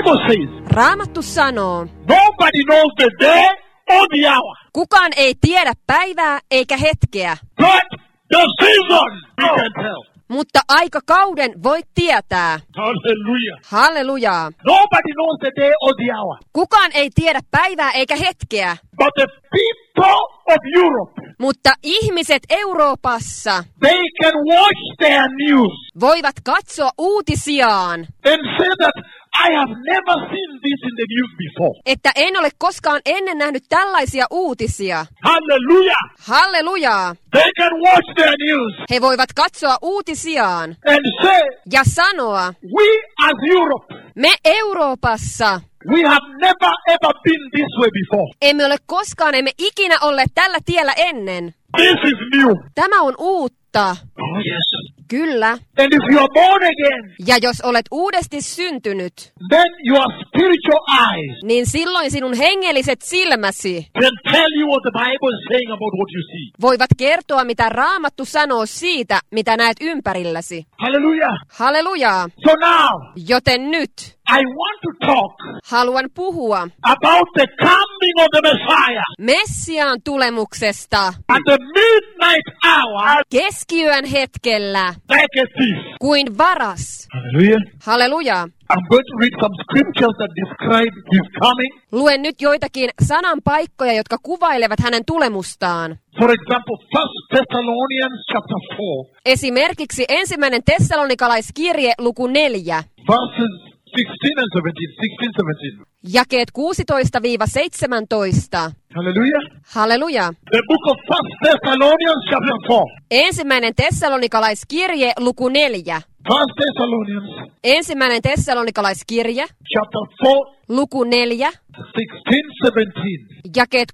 Bible says, Raamattu sanoo, nobody knows the day or the hour, kukaan ei tiedä päivää eikä hetkeä, but the season we can tell. mutta aikakauden voit tietää. Hallelujah. Hallelujaa. Nobody knows the day or the hour, Kukaan ei tiedä päivää eikä hetkeä, but the people of Europe, mutta ihmiset Euroopassa they can watch their news voivat katsoa uutisiaan, and say that I have never seen this in the news before. että en ole koskaan ennen nähnyt tällaisia uutisia. Hallelujah. Hallelujaa. They can watch their news He voivat katsoa uutisiaan and say, ja sanoa, we as Europe, me Euroopassa we have never ever been this way before. emme emme ikinä olleet tällä tiellä ennen. This is new. Tämä on uutta. Oh yes. Kyllä. And if you are born again, Ja jos olet uudesti syntynyt, then your spiritual eyes niin silloin sinun hengelliset silmäsi can tell you what the Bible is saying about what you see. voivat kertoa, mitä Raamattu sanoo siitä, mitä näet ympärilläsi. Hallelujah. Hallelujaa. So now, Joten nyt I want to talk haluan puhua about the coming of the Messiah Messiaan tulemuksesta at the midnight hour keskiyön hetkellä like a thief. kuin varas. Hallelujah. Hallelujaa. I'm going to read some scriptures that describe his coming. Luen nyt joitakin sanan paikkoja, jotka kuvailevat hänen tulemustaan. For example, 1 Thessalonians chapter 4, Esimerkiksi 1. Tessalonikalaiskirje luku 4, verses 16 and 17. 16, 17. jakeet 16-17. Hallelujah. Halleluja. The book of 1 Thessalonians chapter 4. 1. Tessalonikalaiskirje luku 4. 1 Thessalonians 1. Tessalonikalaiskirje chapter 4, luku 4, 16, 17. jakeet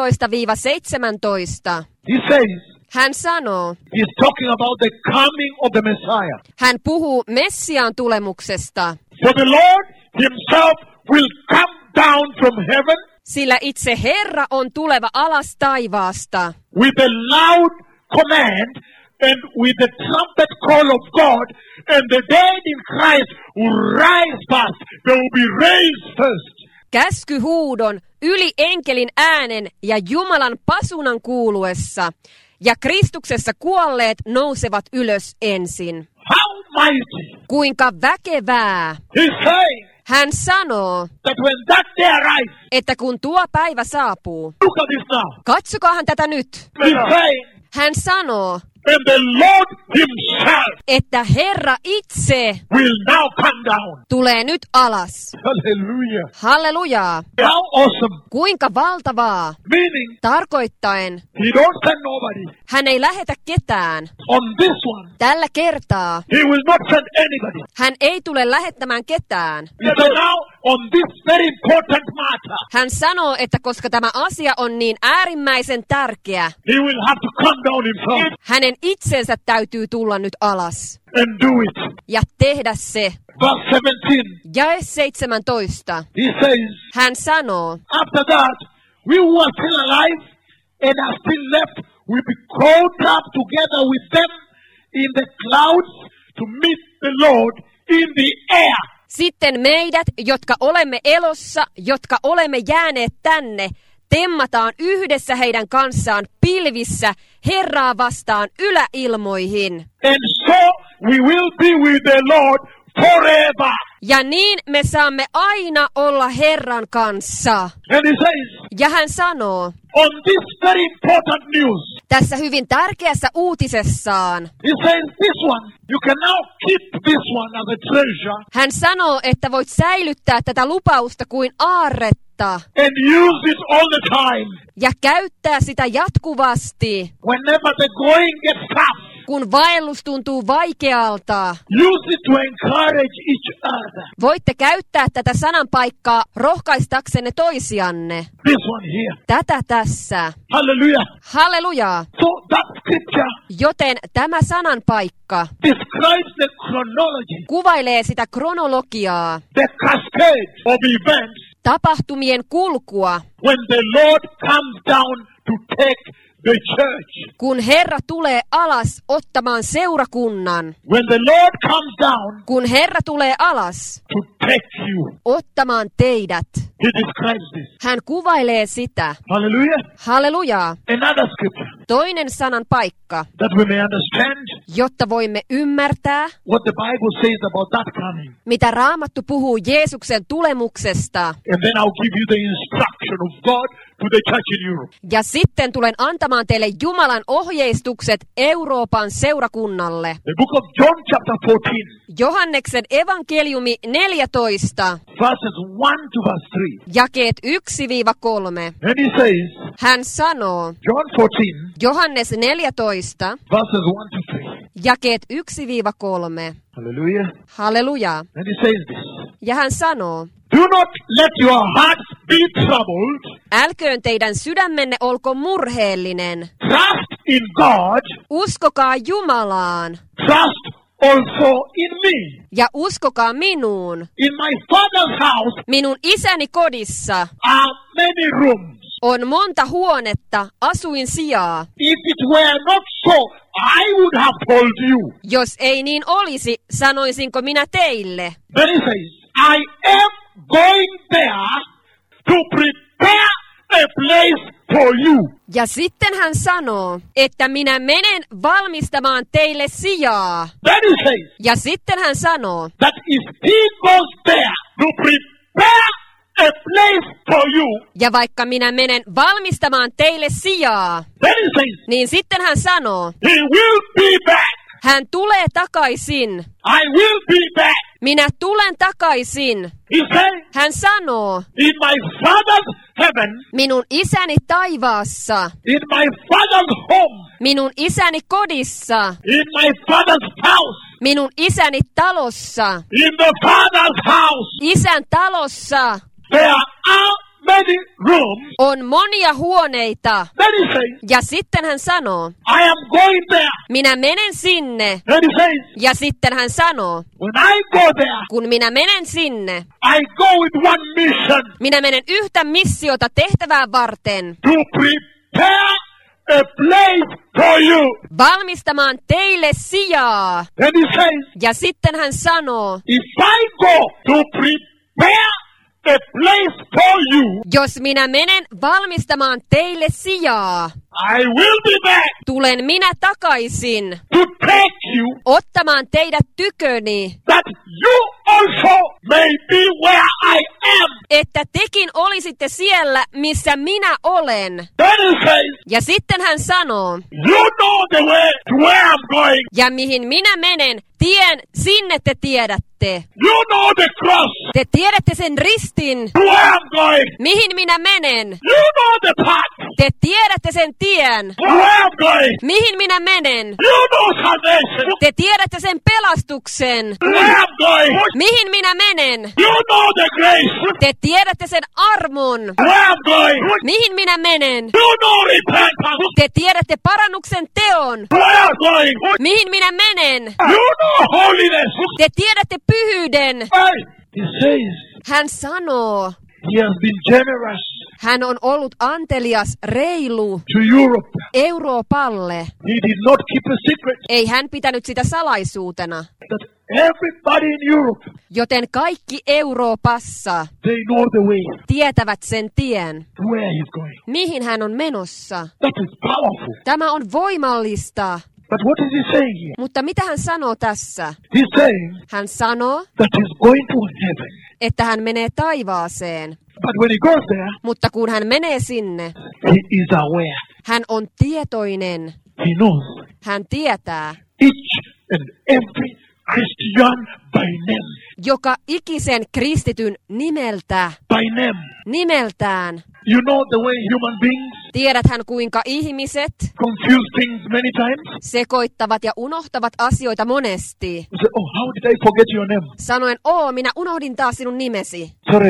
16-17. He says, Hän sanoo, he's talking about the coming of the Messiah. hän puhuu Messiaan tulemuksesta, For the Lord himself will come down from heaven sillä itse Herra on tuleva alas taivaasta with a loud command and with the trumpet call of God, and the dead in Christ will rise first. They will be raised first. käskyhuudon, yli enkelin äänen ja Jumalan pasunan kuuluessa, ja Kristuksessa kuolleet nousevat ylös ensin. How mighty! Kuinka väkevää! He's saying Hän sanoo, that when that day arrives, että kun tuo päivä saapuu, look at this now. katsokaahan tätä nyt. He's saying, Hän sanoo, and the Lord himself että Herra itse will now come down. tulee nyt alas. Hallelujah. Hallelujaa! How awesome. Kuinka valtavaa! Meaning, Tarkoittaen, he don't send nobody. hän ei lähetä ketään. On this one, Tällä kertaa he will not send anybody. hän ei tule lähettämään ketään. He said, now, on this very important matter, Hän sanoo, että koska tämä asia on niin äärimmäisen tärkeä, he will have to come down himself hänen itsensä täytyy tulla nyt alas and do it. ja tehdä se. Verse 17, Jae 17. he says, Hän sanoo, after that, we who are still alive and are still left will be caught up together with them in the clouds to meet the Lord in the air. sitten meidät, jotka olemme elossa, jotka olemme jääneet tänne, temmataan yhdessä heidän kanssaan pilvissä Herraa vastaan yläilmoihin. And so we will be with the Lord forever. Ja niin me saamme aina olla Herran kanssa. And he says, Ja hän sanoo, on this very important news, tässä hyvin tärkeässä uutisessaan, he says this one, you can now keep this one as a treasure hän sanoo, että voit säilyttää tätä lupausta kuin aarretta and use it all the time. ja käyttää sitä jatkuvasti, Whenever the going gets tough, kun vaellus tuntuu vaikealta. use it to encourage each other. Voitte käyttää tätä sananpaikkaa rohkaistaksenne toisianne. This one here. Tätä tässä. Hallelujah. Hallelujaa. So that scripture Joten tämä sananpaikka describes the chronology, kuvailee sitä kronologiaa, the cascade of events tapahtumien kulkua, when the Lord comes down to take the church. Kun Herra tulee alas ottamaan seurakunnan, When the Lord comes down kun Herra tulee alas to take you, ottamaan teidät, he describes this. hän kuvailee sitä. Hallelujah. Hallelujaa. Another scripture Toinen sanan paikka, that we may understand jotta voimme ymmärtää, what the Bible says about that coming. mitä Raamattu puhuu Jeesuksen tulemuksesta. And then I'll give you the instruction of God to the church in Europe. Ja sitten tulen antamaan teille Jumalan ohjeistukset Euroopan seurakunnalle. The book of John chapter 14, Johanneksen evankeliumi 14, verses 1 to verse 3. jakeet 1-3. And he says, Hän sanoo, John 14, Johannes 14, verses 1 to 3. jakeet 1-3. Hallelujah. Halleluja. And he says this. Ja hän sanoo, Do not let your hearts be troubled. älköön teidän sydämenne olko murheellinen. Trust in God. Uskokaa Jumalaan Trust also in me. ja uskokaa minuun. In my Father's house Minun isäni kodissa are many rooms. on monta huonetta asuinsijaa. If it were not so, I would have told you. Jos ei niin olisi, sanoisinko minä teille. Then he says, I am going there to prepare a place for you. Ja sitten hän sanoo, että minä menen valmistamaan teille sijaa. Then he says Ja sitten hän sanoo, that if he goes there to prepare a place for you, ja vaikka minä menen valmistamaan teille sijaa, then he says niin sitten hän sanoo, he will be back. hän tulee takaisin. I will be back. Minä tulen takaisin. He says, Hän sanoo, in my Father's heaven, minun isäni taivaassa, in my Father's home, minun isäni kodissa, in my Father's house, minun isäni talossa, in the Father's house, isän talossa there are many rooms. on monia huoneita. Then he says, Ja sitten hän sanoo, I am going there. minä menen sinne. Then he says, Ja sitten hän sanoo, when I go there, kun minä menen sinne, I go with one mission minä menen yhtä missiota tehtävää varten, to prepare a place for you. valmistamaan teille sijaa. Then he says, Ja sitten hän sanoo, if I go to prepare a place for you, jos minä menen valmistamaan teille sijaa, I will be back tulen minä takaisin to take you, ottamaan teidät tyköni, that you also may be where I am. että tekin olisitte siellä, missä minä olen. Then he says, Ja sitten hän sanoo, you know the way to where I'm going. ja mihin minä menen, tien sinne te tiedätte. You know the cross Te tiedätte sen ristin, to where I'm going. mihin minä menen. You know the path Te tiedätte sen tien, to where I'm going. mihin minä menen. You know salvation Te tiedätte sen pelastuksen, to where I'm going. mihin minä menen. You know the grace Te tiedätte sen armon, to where I'm going. mihin minä menen. You know repentance Te tiedätte parannuksen teon, to where I'm going. mihin minä menen. You know holiness. Te tiedätte pyhyyden. Hey, he says Hän sanoo, he has been generous hän on ollut antelias, reilu to Europe. Euroopalle. He did not keep a secret Ei hän pitänyt sitä salaisuutena. that everybody in Europe, Joten kaikki Euroopassa they know the way tietävät sen tien, to where he's going. mihin hän on menossa. That is powerful. Tämä on voimallista. But what is he saying here? Mutta mitä hän sanoo tässä? He's saying Hän sanoo, that he's going to heaven. että hän menee taivaaseen. But when he goes there, Mutta kun hän menee sinne, he is aware. hän on tietoinen. He knows Hän tietää each and every Christian by name. joka ikisen kristityn nimeltä, By name. nimeltään. You know the way human beings Tiedäthän kuinka ihmiset confuse things many times? sekoittavat ja unohtavat asioita monesti. You say, oh, how did I forget your name? Sanoen, minä unohdin taas sinun nimesi. Sorry,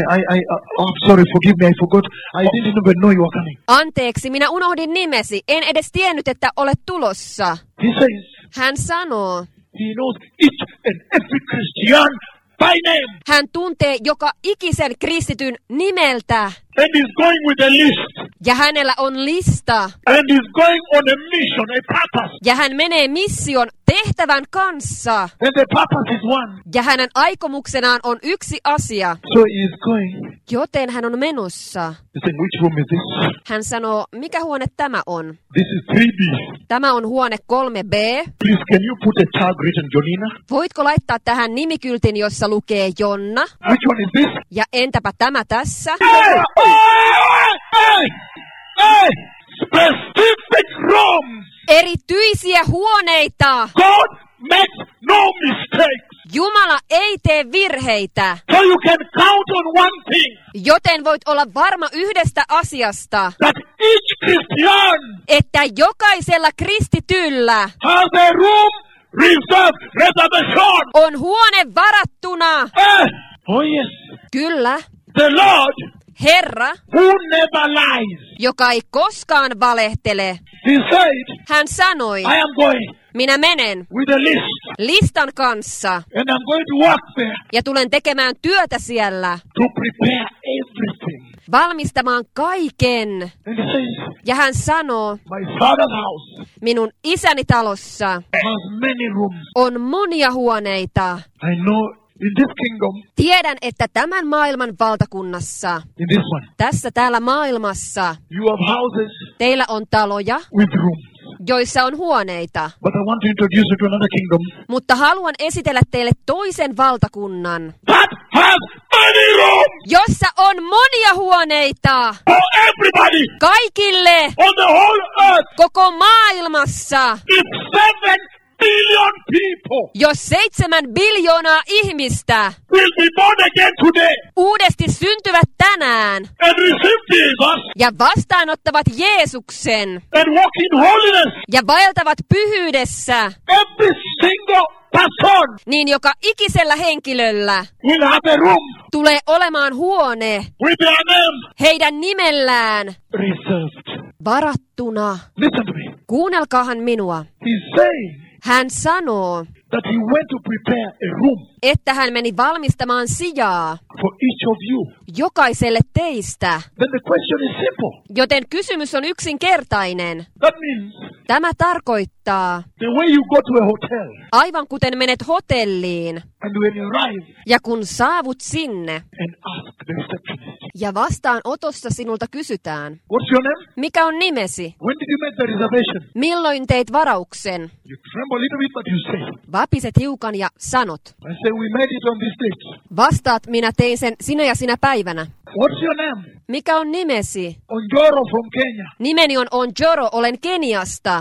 I'm sorry, forgive me, I forgot. I didn't even know you were coming. Anteeksi, minä unohdin nimesi. En edes tiennyt, että olet tulossa. He says Hän sanoo, he knows each and every Christian by name. hän tuntee joka ikisen kristityn nimeltä. And he's going with a list. Ja hänellä on lista. And he's going on a mission, a purpose. Ja hän menee mission tehtävän kanssa. And the purpose is one. Ja hänen aikomuksenaan on yksi asia. So he is going. Joten hän on menossa. He said, which room is this? Hän sanoo, mikä huone tämä on? This is 3B. Tämä on huone 3B. Please, can you put a tag written Jonina? Voitko laittaa tähän nimikyltin, jossa lukee Jonna? Which one is this? Ja entäpä tämä tässä? Hey! Hey! Hey! Specific rooms! Erityisiä huoneita! God makes no mistakes. Jumala ei tee virheitä. So you can count on one thing. Joten voit olla varma yhdestä asiasta. That each Christian Että jokaisella kristityllä has a room reserved, reservation. on huone varattuna. Oh yes. Kyllä, The Lord Herra, who never lies. joka ei koskaan valehtele. He said, Hän sanoi, I am going minä menen with a list. listan kanssa And I'm going to work there ja tulen tekemään työtä siellä, to prepare everything. valmistamaan kaiken. And he says, Ja hän sanoo, my father's house minun isäni talossa has many rooms. on monia huoneita. I know in this kingdom, Tiedän, että tämän maailman valtakunnassa, in this one, tässä täällä maailmassa, you have houses teillä on taloja, with rooms. joissa on huoneita. But I want to introduce you to another kingdom Mutta haluan esitellä teille toisen valtakunnan, that has many rooms jossa on monia huoneita for everybody kaikille on the whole earth. koko maailmassa. If 7 billion people Jos 7 biljoonaa ihmistä will be born again today uudesti syntyvät tänään and receive Jesus ja vastaanottavat Jeesuksen and walk in holiness, ja vaeltavat pyhyydessä, every single person niin joka ikisellä henkilöllä will have a room tulee olemaan huone with their name heidän nimellään reserved. varattuna. Listen to me. Kuunnelkaahan minua. He's saying Hän sanoo, that he went to prepare a room että hän meni valmistamaan sijaa for each of you. jokaiselle teistä. Then the question is simple. Joten kysymys on yksinkertainen. That means Tämä tarkoittaa, the way you go to a hotel aivan kuten menet hotelliin and when you arrive ja kun saavut sinne and ask the receptionist, ja vastaanotossa sinulta kysytään, what's your name? mikä on nimesi? When did you make the reservation? Milloin teit varauksen? You tremble a little bit, but you say, Vapiset hiukan ja sanot. I say, we made it on this date. Vastaat, minä tein sen sinä ja sinä päivänä. What's your name? Mikä on nimesi? Onjoro from Kenya. Nimeni on Onjoro, olen Keniasta.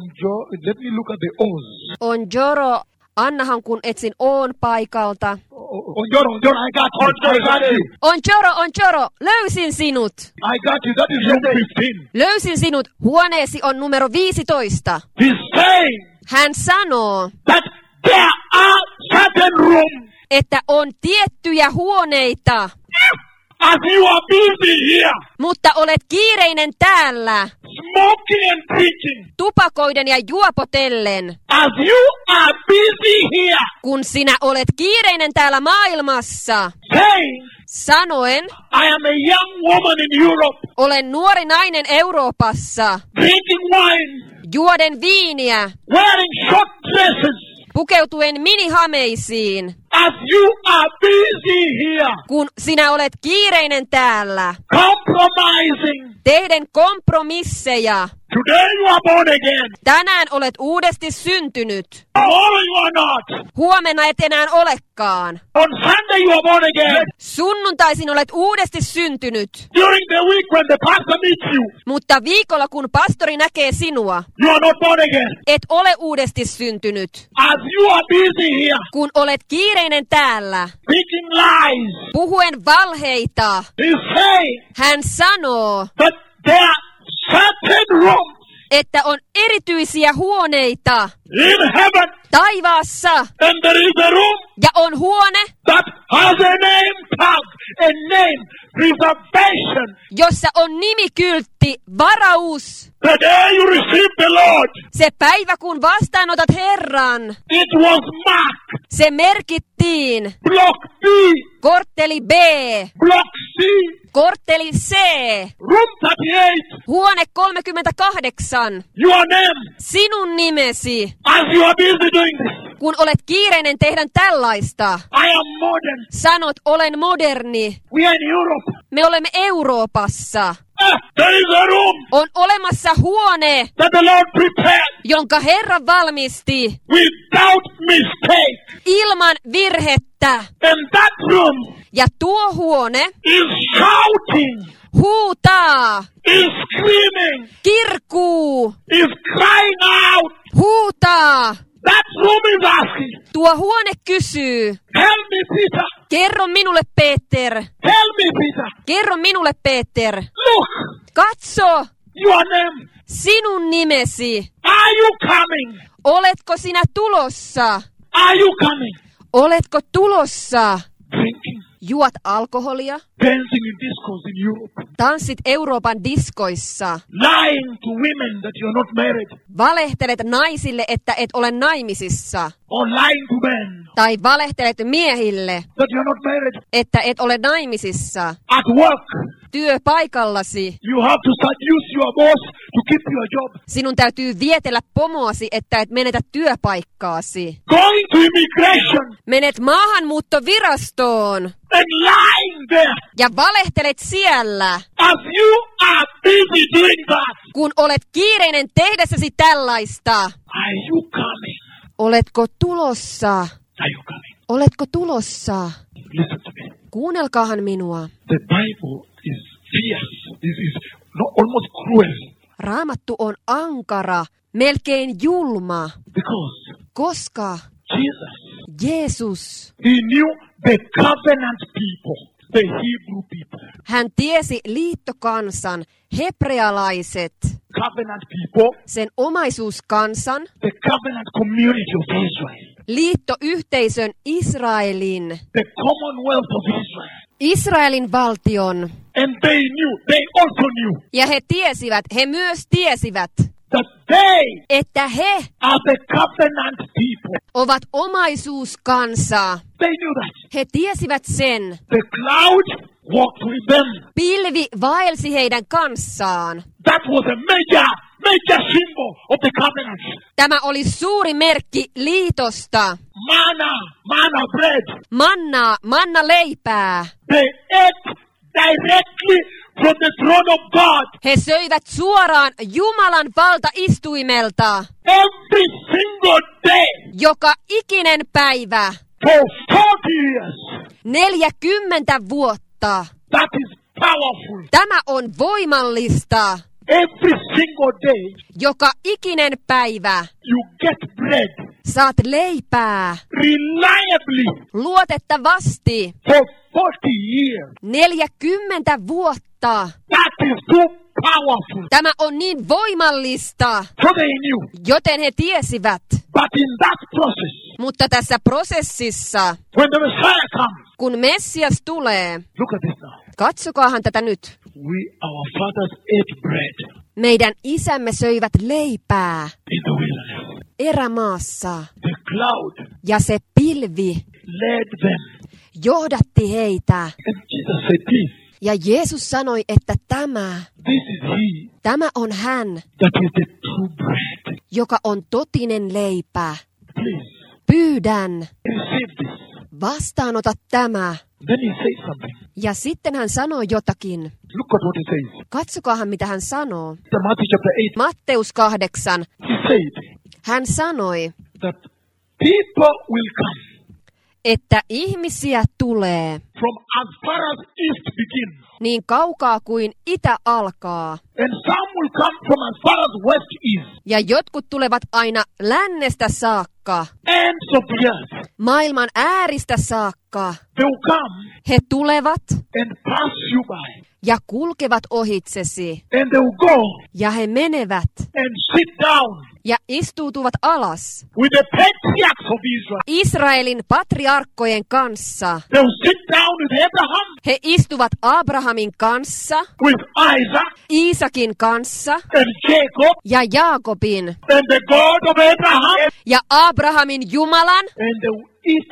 Let me look at the O's. Onjoro, annahan kun etsin Oon paikalta. Onjoro, I got you. Onjoro, löysin sinut. I got you. That is room 15. Löysin sinut, huoneesi on numero 15. He's saying Hän sanoo, that there are certain rooms. että on tiettyjä huoneita, As you are busy here, mutta olet kiireinen täällä, smoking and preaching. tupakoiden ja juopotellen. As you are busy here, Kun sinä olet kiireinen täällä maailmassa, saying, sanoen, I am a young woman in Europe, olen nuori nainen Euroopassa, drinking wine, juoden viiniä, wearing short dresses. pukeutuen minihameisiin. As you are busy here, Kun sinä olet kiireinen täällä, compromising. tehden kompromisseja. Today you are born again. Tänään olet uudesti syntynyt. Tomorrow you are not. Huomenna et enää olekaan. On Sunday you are born again. Sunnuntaisin olet uudesti syntynyt. During the week when the pastor meets you, Mutta viikolla kun pastori näkee sinua, you are not born again. et ole uudesti syntynyt. As you are busy here, Kun olet kiireinen täällä, speaking lies, puhuen valheita, he's saying hän sanoo, that there are certain rooms että on erityisiä huoneita in heaven, taivaassa and there is a room ja on huone, that has a name tag, a name reservation. jossa on nimikyltti, varaus. The day you receive the Lord, Se päivä kun vastaanotat Herran, it was marked se merkittiin block B, kortteli B, block C, Kortteli C. Room 38. Huone 38. Your name. Sinun nimesi. As you are busy doing this. Kun olet kiireinen tehdä tällaista. I am modern. Sanot, olen moderni. We are in Europe. Me olemme Euroopassa. There is a room On olemassa huone, that the Lord prepared jonka Herra valmisti without mistake. ilman virhettä. And that room Ja tuo huone is shouting, huutaa, is screaming, kirkuu, is crying out. huutaa. That room is asking, Tuo huone kysyy, tell me, Peter. kerro minulle Peter, Tell me, Peter. kerro minulle Peter. Look, Katso, your name. sinun nimesi. Are you coming? Oletko sinä tulossa? Are you coming? Oletko tulossa? Drinking, Juot alkoholia? dancing in discos in Europe, Tanssit Euroopan diskoissa? lying to women that you're not married, Valehtelet naisille, että et ole naimisissa? or lying to men Tai valehtelet miehille, that you're not married. että et ole naimisissa? At work, Työpaikallasi you have to seduce your boss to keep your job. sinun täytyy vietellä pomoasi, että et menetä työpaikkaasi. Going to immigration Menet maahanmuuttovirastoon and lying there ja valehtelet siellä, as you are busy doing that. kun olet kiireinen tehdessäsi tällaista. Are you coming? Oletko tulossa? Are you coming? Oletko tulossa? Listen to me. Kuunnelkaahan minua. The Bible is fierce. This is almost cruel. Raamattu on ankara, melkein julma, Because koska Jesus, Jeesus, he knew the covenant people, the Hebrew people. hän tiesi liittokansan, hebrealaiset, Covenant people, sen omaisuuskansan, the covenant community of Israel, liittoyhteisön Israelin, the commonwealth of Israel. Israelin valtion. And they also knew Ja he myös tiesivät, that they että he are the covenant people. ovat omaisuuskansaa. They knew that. He tiesivät sen. The cloud walked with them. Pilvi vaelsi heidän kanssaan. That was a major symbol of the covenant. Tämä oli suuri merkki liitosta. Manna bread. Manna leipää. They ate directly from the throne of God. He söivät suoraan Jumalan valtaistuimelta. Every single day. Joka ikinen päivä. For 40 years. 40 vuotta. That is powerful. Tämä on voimallista. Every single day. Joka ikinen päivä. You get bread. Saat leipää. Reliably. Luotettavasti. For 40 years. 40 vuotta. That is too powerful. Tämä on niin voimallista. So they knew. Joten he tiesivät. But in that process. Mutta tässä prosessissa. When the Messiah comes. Kun Messias tulee. Look at this now. Katsokaahan tätä nyt. Our fathers ate bread. Meidän isämme söivät leipää. In the wilderness. Erämaassa. The cloud. Ja se pilvi. Led them. Johdatti heitä. And Jesus said this. Ja Jeesus sanoi, että This is he. Tämä on hän. That is the true bread. Joka on totinen leipä. Please. Pyydän. Receive this. Vastaanota tämä. Then he said something. Ja sitten hän sanoi jotakin. Look at what he says. Katsokaahan, mitä hän sanoo. Matthew chapter 8. Matteus 8. He said. Hän sanoi, That people will come. Että ihmisiä tulee. From as far as east begins. Niin kaukaa kuin itä alkaa. And some will come from as far as west is. Ja jotkut tulevat aina lännestä saakka. Ends of the earth. Maailman ääristä saakka. They will come. He tulevat. And pass you by. Ja kulkevat ohitsesi. And they will go. Ja he menevät. And sit down. Ja istuutuvat alas. With the patriarchs of Israel. Israelin patriarkkojen kanssa. They will sit down with Abraham. He istuvat Abrahamin kanssa. With Isaac. Iisakin kanssa. And Jacob. Ja Jaakobin. And the God of Abraham. Ja Abrahamin Jumalan. And they will eat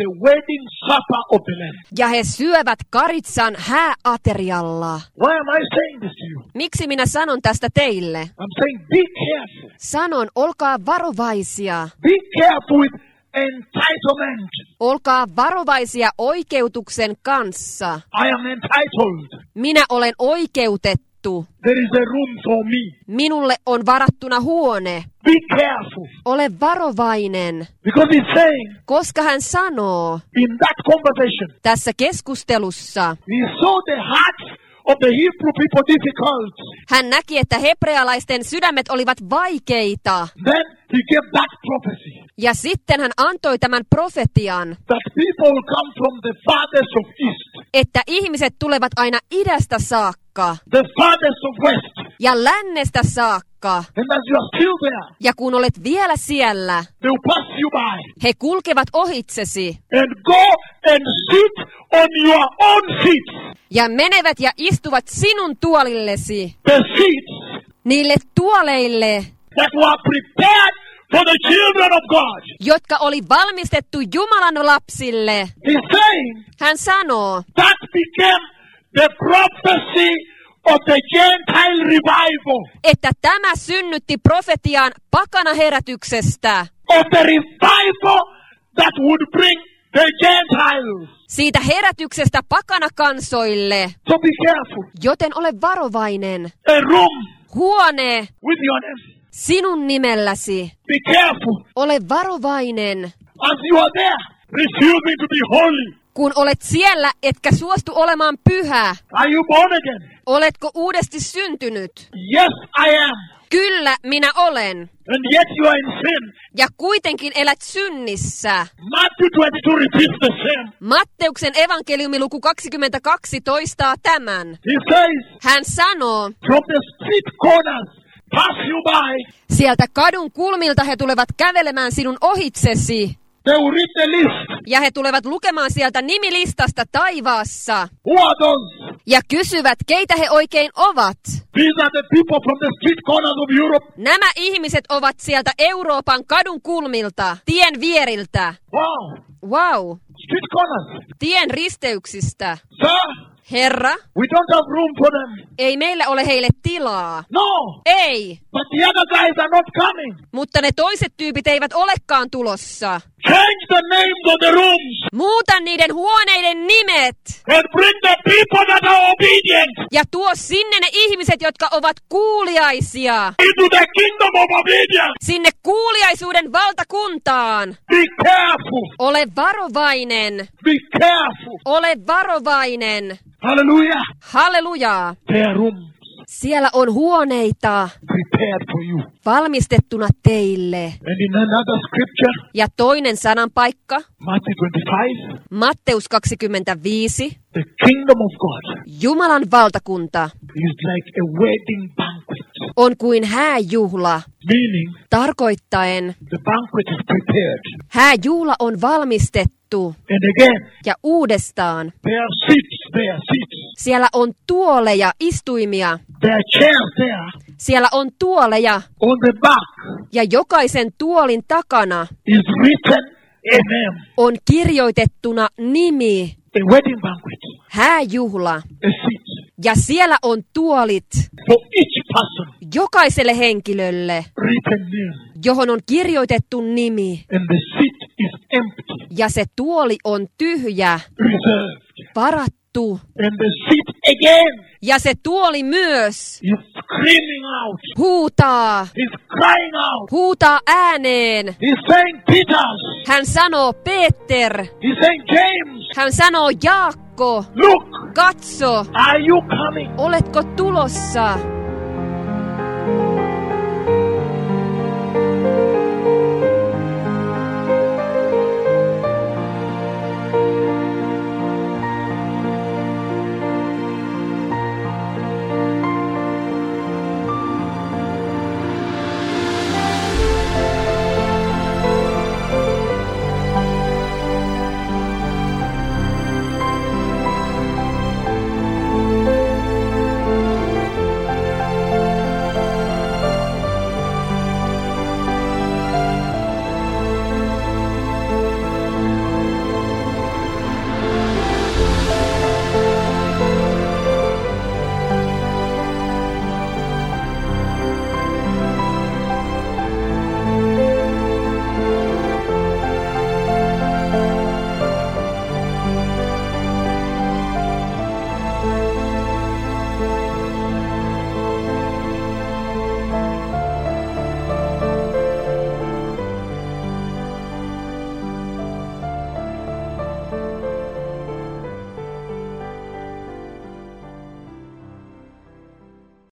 the wedding supper of the Lamb. Ja he syövät karitsan hääaterialla. Why am I saying this to you? Miksi minä sanon tästä teille? I'm saying be careful. Sanon, olkaa varovaisia. Be careful with entitlement. Olkaa varovaisia oikeutuksen kanssa. I am entitled. Minä olen oikeutettu. There is a room for me. Minulle on varattuna huone. Be careful. Ole varovainen. Because he's saying Koska hän sanoo in that conversation, tässä keskustelussa, he saw the hearts of the Hebrew people difficult. hän näki, että hebrealaisten sydämet olivat vaikeita. Then he gave that prophecy Ja sitten hän antoi tämän profetian, that people will come from the farthest of east, että ihmiset tulevat aina idästä saakka the farthest of west. ja lännestä saakka. And as you are still there, Ja kun olet vielä siellä, they will pass you by he kulkevat ohitsesi and go and sit on your own seats. ja menevät ja istuvat sinun tuolillesi, The seats niille tuoleille, that were prepared for the children of God. jotka oli valmistettu Jumalan lapsille. He's saying Hän sanoo, that became the prophecy of the Gentile revival, että tämä synnytti profetian pakanaherätyksestä, of the revival that would bring the Gentiles. siitä herätyksestä pakanakansoille. So be careful. Joten ole varovainen. A room Huone with your name. sinun nimelläsi. Be careful. Ole varovainen. As you are there, refusing to be holy. Kun olet siellä, etkä suostu olemaan pyhä. Are you born again? Oletko uudesti syntynyt? Yes, I am. Kyllä, minä olen. And yet you are in sin. Ja kuitenkin elät synnissä. Matthew 22 repeats the same. Matteuksen evankeliumi luku 22 toistaa tämän. He says, Hän sanoo, from the street corners, pass you by. sieltä kadun kulmilta he tulevat kävelemään sinun ohitsesi. They will read the list. Ja he tulevat lukemaan sieltä nimilistasta taivaassa. Who are those? Ja kysyvät, keitä he oikein ovat. These are the people from the street corners of Europe. Nämä ihmiset ovat sieltä Euroopan kadun kulmilta, tien vieriltä. Wow. Wow, Street corners. tien risteyksistä. Sir, Herra, we don't have room for them. ei meillä ole heille tilaa. No. Ei, But the other guys are not coming. mutta ne toiset tyypit eivät olekaan tulossa. Change the names of the rooms Muuta niiden huoneiden nimet and bring the people that are obedient ja tuo sinne ne ihmiset, jotka ovat kuuliaisia. into the kingdom of obedience. Sinne kuuliaisuuden valtakuntaan. Be careful. Ole varovainen. Be careful. Ole varovainen. Hallelujah. Hallelujaa. There are rooms Siellä on huoneita prepared for you. valmistettuna teille. And in another scripture, Ja toinen sananpaikka, Matthew 25, Matteus 25, the kingdom of God Jumalan valtakunta is like a wedding banquet. on kuin hääjuhla, Meaning, tarkoittaen the banquet is prepared. hääjuhla on valmistettu. And again, Ja uudestaan, there are seats. siellä on tuoleja, istuimia. There are chairs there. Siellä on tuoleja On the back ja jokaisen tuolin takana is written a name. on kirjoitettuna nimi, A wedding banquet. hääjuhla. A seat. Ja siellä on tuolit For each person, jokaiselle henkilölle, written name. johon on kirjoitettu nimi. And the seat is empty, Ja se tuoli on tyhjä, reserved. varattu. And the seat again Ja se tuoli myös is screaming out. huutaa, He's crying out. huutaa ääneen. He's saying, Peter. Hän sanoo Peter, He's saying, James. hän sanoo Jaakko, Look, katso, are you coming? oletko tulossa?